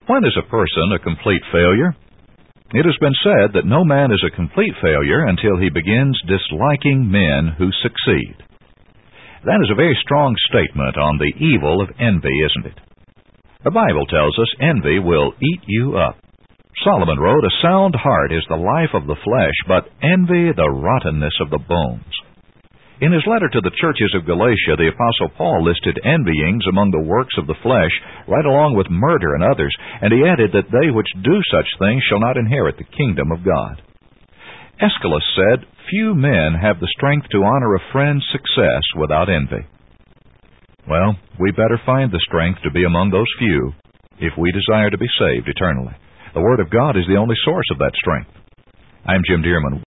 When is a person a complete failure? It has been said that no man is a complete failure until he begins disliking men who succeed. That is a very strong statement on the evil of envy, isn't it? The Bible tells us envy will eat you up. Solomon wrote, "A sound heart is the life of the flesh, but envy the rottenness of the bones." In his letter to the churches of Galatia, the Apostle Paul listed envyings among the works of the flesh, right along with murder and others, and he added that they which do such things shall not inherit the kingdom of God. Aeschylus said, "Few men have the strength to honor a friend's success without envy." Well, we better find the strength to be among those few if we desire to be saved eternally. The Word of God is the only source of that strength. I'm Jim Dearman.